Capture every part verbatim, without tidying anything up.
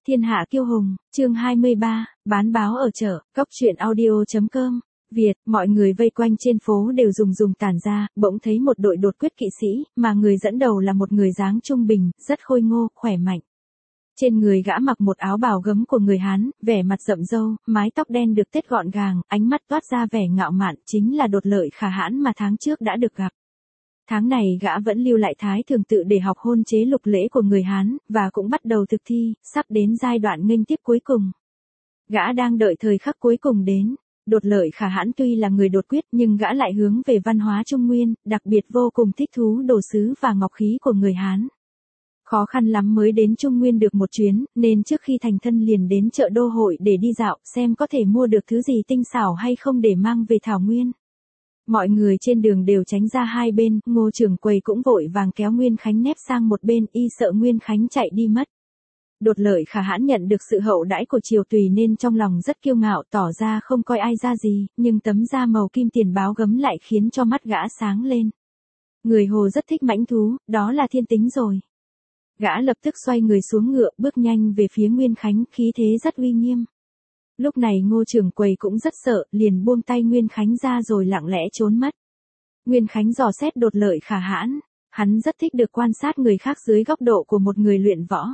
Thiên hạ kiêu hùng, chương hai mươi ba, bán báo ở chợ, góc truyện audio chấm com. Việt, mọi người vây quanh trên phố đều dùng dùng tản ra, bỗng thấy một đội đột quyết kỵ sĩ, mà người dẫn đầu là một người dáng trung bình, rất khôi ngô, khỏe mạnh. Trên người gã mặc một áo bào gấm của người Hán, vẻ mặt rậm râu, mái tóc đen được tết gọn gàng, ánh mắt toát ra vẻ ngạo mạn, chính là Đột Lợi Khả Hãn mà tháng trước đã được gặp. Tháng này gã vẫn lưu lại thái thường tự để học hôn chế lục lễ của người Hán, và cũng bắt đầu thực thi, sắp đến giai đoạn nghênh tiếp cuối cùng. Gã đang đợi thời khắc cuối cùng đến. Đột Lợi Khả Hãn tuy là người đột quyết nhưng gã lại hướng về văn hóa Trung Nguyên, đặc biệt vô cùng thích thú đồ sứ và ngọc khí của người Hán. Khó khăn lắm mới đến Trung Nguyên được một chuyến, nên trước khi thành thân liền đến chợ Đô Hội để đi dạo, xem có thể mua được thứ gì tinh xảo hay không để mang về Thảo Nguyên. Mọi người trên đường đều tránh ra hai bên, Ngô trưởng quầy cũng vội vàng kéo Nguyên Khánh nép sang một bên, y sợ Nguyên Khánh chạy đi mất. Đột Lợi Khả Hãn nhận được sự hậu đãi của triều tùy nên trong lòng rất kiêu ngạo, tỏ ra không coi ai ra gì, nhưng tấm da màu kim tiền báo gấm lại khiến cho mắt gã sáng lên. Người Hồ rất thích mãnh thú, đó là thiên tính rồi. Gã lập tức xoay người xuống ngựa, bước nhanh về phía Nguyên Khánh, khí thế rất uy nghiêm. Lúc này Ngô trưởng quầy cũng rất sợ, liền buông tay Nguyên Khánh ra rồi lặng lẽ trốn mất. Nguyên Khánh dò xét Đột Lợi Khả Hãn, hắn rất thích được quan sát người khác dưới góc độ của một người luyện võ.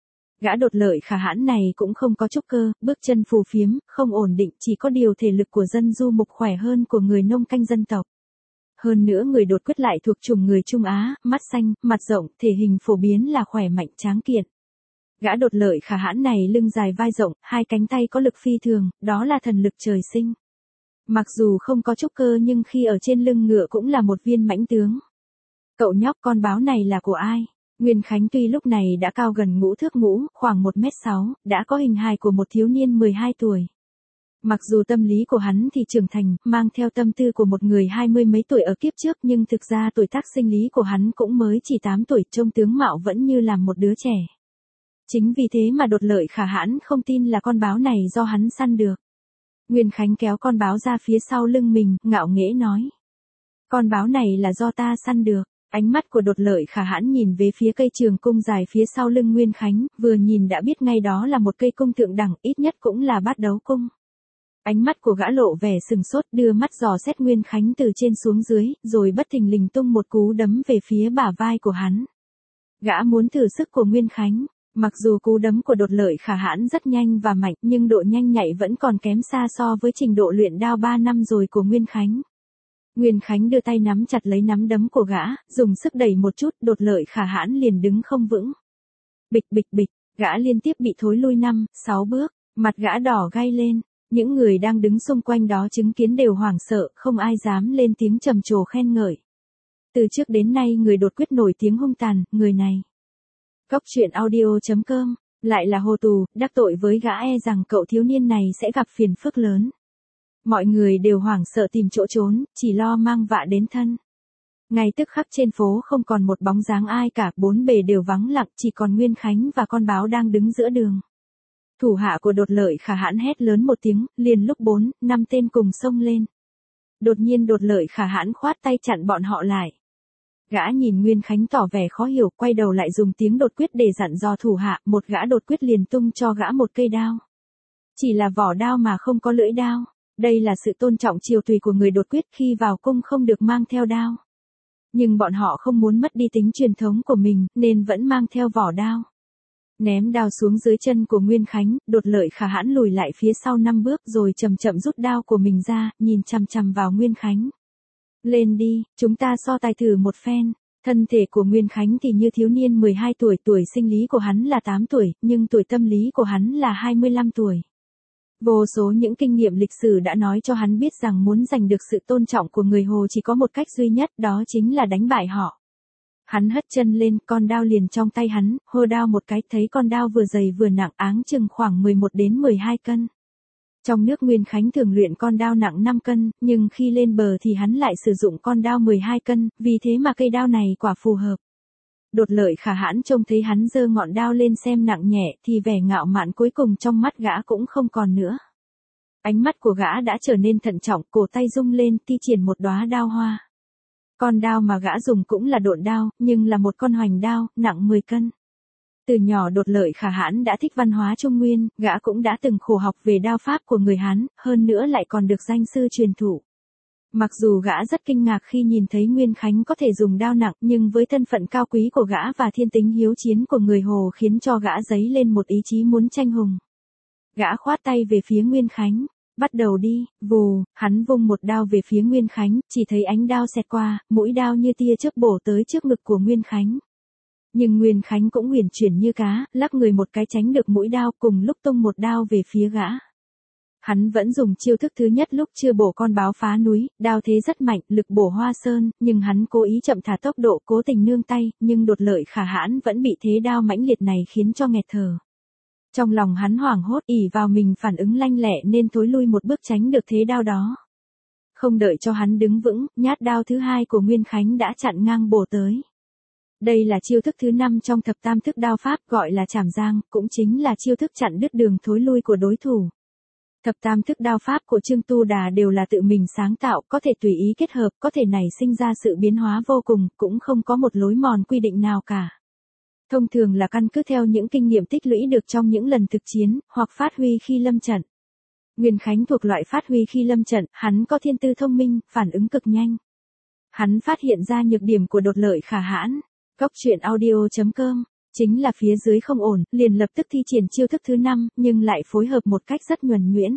Gã Đột Lợi Khả Hãn này cũng không có trúc cơ, bước chân phù phiếm, không ổn định, chỉ có điều thể lực của dân du mục khỏe hơn của người nông canh dân tộc. Hơn nữa người đột quyết lại thuộc chủng người Trung Á, mắt xanh, mặt rộng, thể hình phổ biến là khỏe mạnh tráng kiện. Gã Đột Lợi Khả Hãn này lưng dài vai rộng, hai cánh tay có lực phi thường, đó là thần lực trời sinh. Mặc dù không có trúc cơ nhưng khi ở trên lưng ngựa cũng là một viên mãnh tướng. Cậu nhóc, con báo này là của ai? Nguyên Khánh tuy lúc này đã cao gần ngũ thước ngũ, khoảng một mét sáu, đã có hình hài của một thiếu niên mười hai tuổi. Mặc dù tâm lý của hắn thì trưởng thành, mang theo tâm tư của một người hai mươi mấy tuổi ở kiếp trước, nhưng thực ra tuổi tác sinh lý của hắn cũng mới chỉ tám tuổi, trông tướng mạo vẫn như là một đứa trẻ. Chính vì thế mà Đột Lợi Khả Hãn không tin là con báo này do hắn săn được. Nguyên Khánh kéo con báo ra phía sau lưng mình, ngạo nghễ nói. Con báo này là do ta săn được. Ánh mắt của Đột Lợi Khả Hãn nhìn về phía cây trường cung dài phía sau lưng Nguyên Khánh, vừa nhìn đã biết ngay đó là một cây cung thượng đẳng, ít nhất cũng là bát đấu cung. Ánh mắt của gã lộ vẻ sừng sốt, đưa mắt dò xét Nguyên Khánh từ trên xuống dưới, rồi bất thình lình tung một cú đấm về phía bả vai của hắn. Gã muốn thử sức của Nguyên Khánh. Mặc dù cú đấm của Đột Lợi Khả Hãn rất nhanh và mạnh, nhưng độ nhanh nhạy vẫn còn kém xa so với trình độ luyện đao ba năm rồi của Nguyên Khánh. Nguyên Khánh đưa tay nắm chặt lấy nắm đấm của gã, dùng sức đẩy một chút, Đột Lợi Khả Hãn liền đứng không vững. Bịch bịch bịch, gã liên tiếp bị thối lui năm, sáu bước, mặt gã đỏ gay lên. Những người đang đứng xung quanh đó chứng kiến đều hoảng sợ, không ai dám lên tiếng trầm trồ khen ngợi. Từ trước đến nay người đột quyết nổi tiếng hung tàn, người này. Góc truyện audio chấm com, lại là hồ tù, đắc tội với gã e rằng cậu thiếu niên này sẽ gặp phiền phức lớn. Mọi người đều hoảng sợ tìm chỗ trốn, chỉ lo mang vạ đến thân. Ngay tức khắc trên phố không còn một bóng dáng ai cả, bốn bề đều vắng lặng, chỉ còn Nguyên Khánh và con báo đang đứng giữa đường. Thủ hạ của Đột Lợi Khả Hãn hét lớn một tiếng, liền lúc bốn, năm tên cùng xông lên. Đột nhiên Đột Lợi Khả Hãn khoát tay chặn bọn họ lại. Gã nhìn Nguyên Khánh tỏ vẻ khó hiểu, quay đầu lại dùng tiếng đột quyết để dặn dò thủ hạ, một gã đột quyết liền tung cho gã một cây đao. Chỉ là vỏ đao mà không có lưỡi đao. Đây là sự tôn trọng triều tùy của người đột quyết, khi vào cung không được mang theo đao. Nhưng bọn họ không muốn mất đi tính truyền thống của mình, nên vẫn mang theo vỏ đao. Ném đao xuống dưới chân của Nguyên Khánh, Đột Lợi Khả Hãn lùi lại phía sau năm bước rồi chậm chậm rút đao của mình ra, nhìn chằm chằm vào Nguyên Khánh. Lên đi, chúng ta so tài thử một phen. Thân thể của Nguyên Khánh thì như thiếu niên mười hai tuổi, tuổi sinh lý của hắn là tám tuổi, nhưng tuổi tâm lý của hắn là hai mươi lăm tuổi. Vô số những kinh nghiệm lịch sử đã nói cho hắn biết rằng muốn giành được sự tôn trọng của người Hồ chỉ có một cách duy nhất, đó chính là đánh bại họ. Hắn hất chân lên, con đao liền trong tay hắn, hô đao một cái, thấy con đao vừa dày vừa nặng, áng chừng khoảng mười một đến mười hai cân. Trong nước Nguyên Khánh thường luyện con đao nặng năm cân, nhưng khi lên bờ thì hắn lại sử dụng con đao mười hai cân, vì thế mà cây đao này quả phù hợp. Đột Lợi Khả Hãn trông thấy hắn giơ ngọn đao lên xem nặng nhẹ thì vẻ ngạo mạn cuối cùng trong mắt gã cũng không còn nữa. Ánh mắt của gã đã trở nên thận trọng, cổ tay rung lên, thi triển một đóa đao hoa. Con đao mà gã dùng cũng là độn đao, nhưng là một con hoành đao, nặng mười cân. Từ nhỏ Đột Lợi Khả Hãn đã thích văn hóa Trung Nguyên, gã cũng đã từng khổ học về đao pháp của người Hán, hơn nữa lại còn được danh sư truyền thụ. Mặc dù gã rất kinh ngạc khi nhìn thấy Nguyên Khánh có thể dùng đao nặng, nhưng với thân phận cao quý của gã và thiên tính hiếu chiến của người Hồ khiến cho gã dấy lên một ý chí muốn tranh hùng. Gã khoát tay về phía Nguyên Khánh, bắt đầu đi, vù, hắn vung một đao về phía Nguyên Khánh, chỉ thấy ánh đao xẹt qua, mũi đao như tia chớp bổ tới trước ngực của Nguyên Khánh. Nhưng Nguyên Khánh cũng huyền chuyển như cá, lắc người một cái tránh được mũi đao, cùng lúc tung một đao về phía gã. Hắn vẫn dùng chiêu thức thứ nhất lúc chưa bổ con báo phá núi, đao thế rất mạnh, lực bổ Hoa Sơn, nhưng hắn cố ý chậm thả tốc độ, cố tình nương tay, nhưng Đột Lợi Khả Hãn vẫn bị thế đao mãnh liệt này khiến cho nghẹt thở. Trong lòng hắn hoảng hốt, ỷ vào mình phản ứng lanh lẹ nên thối lui một bước tránh được thế đao đó. Không đợi cho hắn đứng vững, nhát đao thứ hai của Nguyên Khánh đã chặn ngang bổ tới. Đây là chiêu thức thứ năm trong thập tam thức đao pháp, gọi là trảm giang, cũng chính là chiêu thức chặn đứt đường thối lui của đối thủ. Thập tam thức đao pháp của Trương Tu Đà đều là tự mình sáng tạo, có thể tùy ý kết hợp, có thể nảy sinh ra sự biến hóa vô cùng, cũng không có một lối mòn quy định nào cả. Thông thường là căn cứ theo những kinh nghiệm tích lũy được trong những lần thực chiến, hoặc phát huy khi lâm trận. Nguyên Khánh thuộc loại phát huy khi lâm trận, hắn có thiên tư thông minh, phản ứng cực nhanh. Hắn phát hiện ra nhược điểm của Đột Lợi Khả Hãn. Góc truyện audio chấm com, chính là phía dưới không ổn, liền lập tức thi triển chiêu thức thứ năm, nhưng lại phối hợp một cách rất nhuần nhuyễn.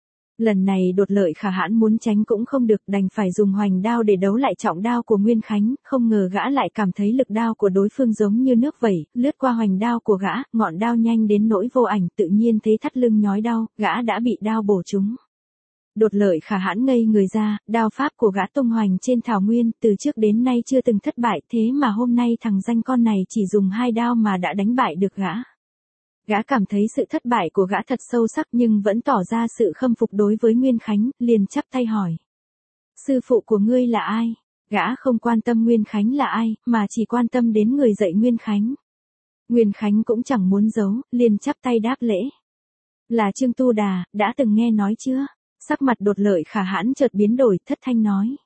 Lần này Đột Lợi Khả Hãn muốn tránh cũng không được, đành phải dùng hoành đao để đấu lại trọng đao của Nguyên Khánh, không ngờ gã lại cảm thấy lực đao của đối phương giống như nước vẩy, lướt qua hoành đao của gã, ngọn đao nhanh đến nỗi vô ảnh, tự nhiên thấy thắt lưng nhói đau, gã đã bị đao bổ trúng. Đột Lợi Khả Hãn ngây người ra, đao pháp của gã tung hoành trên thảo nguyên, từ trước đến nay chưa từng thất bại, thế mà hôm nay thằng danh con này chỉ dùng hai đao mà đã đánh bại được gã. Gã cảm thấy sự thất bại của gã thật sâu sắc nhưng vẫn tỏ ra sự khâm phục đối với Nguyên Khánh, liền chắp tay hỏi. Sư phụ của ngươi là ai? Gã không quan tâm Nguyên Khánh là ai, mà chỉ quan tâm đến người dạy Nguyên Khánh. Nguyên Khánh cũng chẳng muốn giấu, liền chắp tay đáp lễ. Là Trương Tu Đà, đã từng nghe nói chưa? Sắc mặt Đột Lợi Khả Hãn chợt biến đổi, thất thanh nói.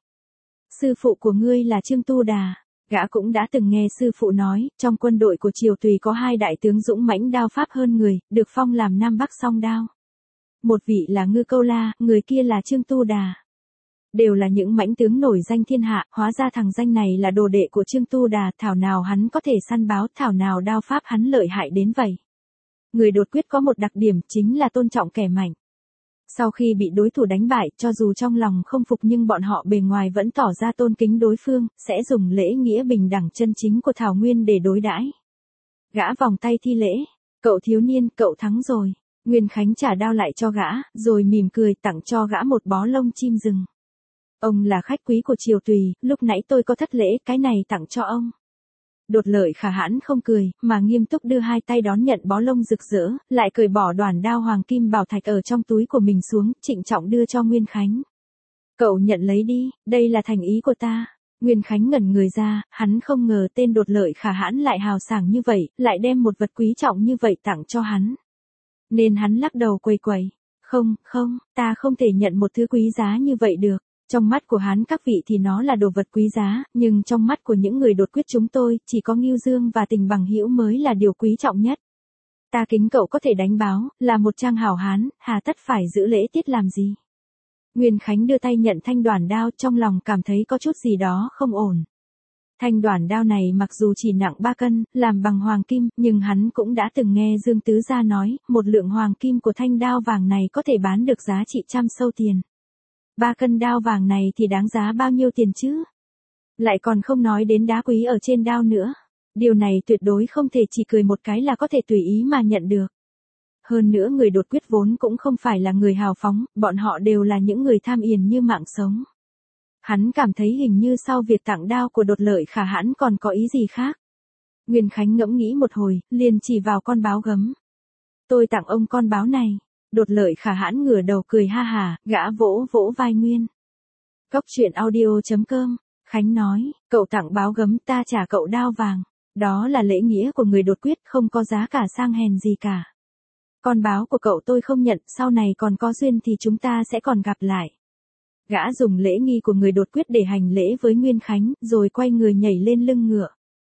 Sư phụ của ngươi là Trương Tu Đà. Gã cũng đã từng nghe sư phụ nói, trong quân đội của Triều Tùy có hai đại tướng dũng mãnh đao pháp hơn người, được phong làm Nam Bắc song đao. Một vị là Ngư Câu La, người kia là Trương Tu Đà. Đều là những mãnh tướng nổi danh thiên hạ, hóa ra thằng danh này là đồ đệ của Trương Tu Đà, thảo nào hắn có thể săn báo, thảo nào đao pháp hắn lợi hại đến vậy. Người đột quyết có một đặc điểm chính là tôn trọng kẻ mạnh. Sau khi bị đối thủ đánh bại, cho dù trong lòng không phục nhưng bọn họ bề ngoài vẫn tỏ ra tôn kính đối phương, sẽ dùng lễ nghĩa bình đẳng chân chính của Thảo Nguyên để đối đãi. Gã vòng tay thi lễ, cậu thiếu niên, cậu thắng rồi. Nguyên Khánh trả đao lại cho gã, rồi mỉm cười tặng cho gã một bó lông chim rừng. Ông là khách quý của Triều Tùy, lúc nãy tôi có thất lễ, cái này tặng cho ông. Đột Lợi Khả Hãn không cười, mà nghiêm túc đưa hai tay đón nhận bó lông rực rỡ, lại cởi bỏ đoản đao hoàng kim bảo thạch ở trong túi của mình xuống, trịnh trọng đưa cho Nguyên Khánh. Cậu nhận lấy đi, đây là thành ý của ta. Nguyên Khánh ngẩn người ra, hắn không ngờ tên Đột Lợi Khả Hãn lại hào sảng như vậy, lại đem một vật quý trọng như vậy tặng cho hắn. Nên hắn lắc đầu quầy quầy. Không, không, ta không thể nhận một thứ quý giá như vậy được. Trong mắt của hắn các vị thì nó là đồ vật quý giá, nhưng trong mắt của những người đột quyết chúng tôi, chỉ có Ngưu Dương và tình bằng hữu mới là điều quý trọng nhất. Ta kính cậu có thể đánh báo, là một trang hảo hán, hà tất phải giữ lễ tiết làm gì. Nguyên Khánh đưa tay nhận thanh đoản đao, trong lòng cảm thấy có chút gì đó không ổn. Thanh đoản đao này mặc dù chỉ nặng ba cân, làm bằng hoàng kim, nhưng hắn cũng đã từng nghe Dương Tứ Gia nói, một lượng hoàng kim của thanh đao vàng này có thể bán được giá trị trăm sâu tiền. Ba cân đao vàng này thì đáng giá bao nhiêu tiền chứ? Lại còn không nói đến đá quý ở trên đao nữa. Điều này tuyệt đối không thể chỉ cười một cái là có thể tùy ý mà nhận được. Hơn nữa người đột quyết vốn cũng không phải là người hào phóng, bọn họ đều là những người tham yền như mạng sống. Hắn cảm thấy hình như sau việc tặng đao của Đột Lợi Khả Hãn còn có ý gì khác. Nguyên Khánh ngẫm nghĩ một hồi, liền chỉ vào con báo gấm. Tôi tặng ông con báo này. Đột Lợi Khả Hãn ngửa đầu cười ha hà, gã vỗ vỗ vai Nguyên. Góc truyện audio chấm com, Khánh nói, cậu tặng báo gấm ta trả cậu đao vàng. Đó là lễ nghĩa của người đột quyết, không có giá cả sang hèn gì cả. Con báo của cậu tôi không nhận, sau này còn có duyên thì chúng ta sẽ còn gặp lại. Gã dùng lễ nghi của người đột quyết để hành lễ với Nguyên Khánh, rồi quay người nhảy lên lưng ngựa.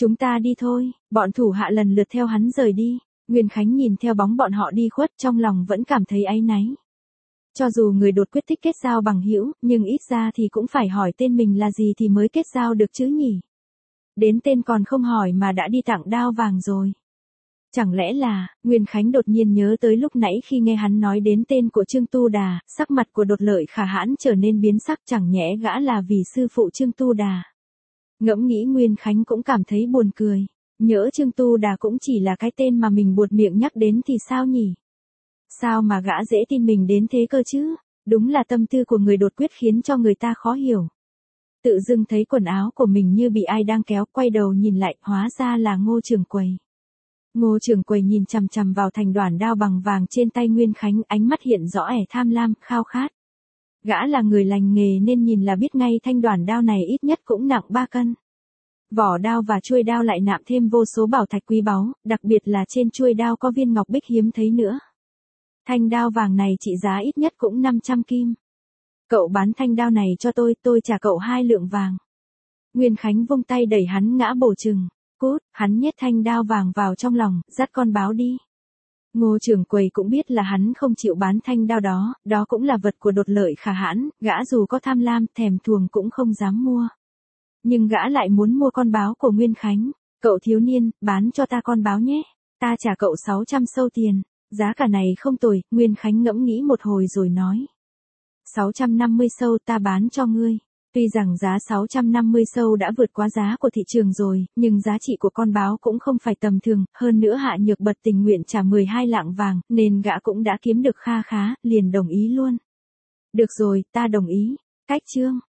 Chúng ta đi thôi, bọn thủ hạ lần lượt theo hắn rời đi. Nguyên Khánh nhìn theo bóng bọn họ đi khuất trong lòng vẫn cảm thấy áy náy. Cho dù người đột quyết thích kết giao bằng hữu, nhưng ít ra thì cũng phải hỏi tên mình là gì thì mới kết giao được chứ nhỉ. Đến tên còn không hỏi mà đã đi tặng đao vàng rồi. Chẳng lẽ là, Nguyên Khánh đột nhiên nhớ tới lúc nãy khi nghe hắn nói đến tên của Trương Tu Đà, sắc mặt của Đột Lợi Khả Hãn trở nên biến sắc, chẳng nhẽ gã là vì sư phụ Trương Tu Đà. Ngẫm nghĩ Nguyên Khánh cũng cảm thấy buồn cười, nhỡ Trương Tu Đà cũng chỉ là cái tên mà mình buột miệng nhắc đến thì sao nhỉ? Sao mà gã dễ tin mình đến thế cơ chứ? Đúng là tâm tư của người đột quyết khiến cho người ta khó hiểu. Tự dưng thấy quần áo của mình như bị ai đang kéo, quay đầu nhìn lại, hóa ra là Ngô Trường Quầy. Ngô Trường Quầy nhìn chằm chằm vào thành đoản đao bằng vàng trên tay Nguyên Khánh, ánh mắt hiện rõ ẻ tham lam, khao khát. Gã là người lành nghề nên nhìn là biết ngay thanh đoản đao này ít nhất cũng nặng ba cân. Vỏ đao và chuôi đao lại nạm thêm vô số bảo thạch quý báu, đặc biệt là trên chuôi đao có viên ngọc bích hiếm thấy nữa. Thanh đao vàng này trị giá ít nhất cũng năm trăm kim. Cậu bán thanh đao này cho tôi, tôi trả cậu hai lượng vàng. Nguyên Khánh vung tay đẩy hắn ngã bổ chừng. Cút, hắn nhét thanh đao vàng vào trong lòng, dắt con báo đi. Ngô Trường Quầy cũng biết là hắn không chịu bán thanh đao đó, đó cũng là vật của Đột Lợi Khả Hãn, gã dù có tham lam, thèm thuồng cũng không dám mua. Nhưng gã lại muốn mua con báo của Nguyên Khánh. Cậu thiếu niên, bán cho ta con báo nhé. Ta trả cậu sáu trăm sâu tiền. Giá cả này không tồi, Nguyên Khánh ngẫm nghĩ một hồi rồi nói. sáu trăm năm mươi sâu ta bán cho ngươi. Tuy rằng giá sáu trăm năm mươi sâu đã vượt quá giá của thị trường rồi, nhưng giá trị của con báo cũng không phải tầm thường, hơn nữa Hạ Nhược Bật tình nguyện trả mười hai lạng vàng, nên gã cũng đã kiếm được kha khá, liền đồng ý luôn. Được rồi, ta đồng ý. Cách chương.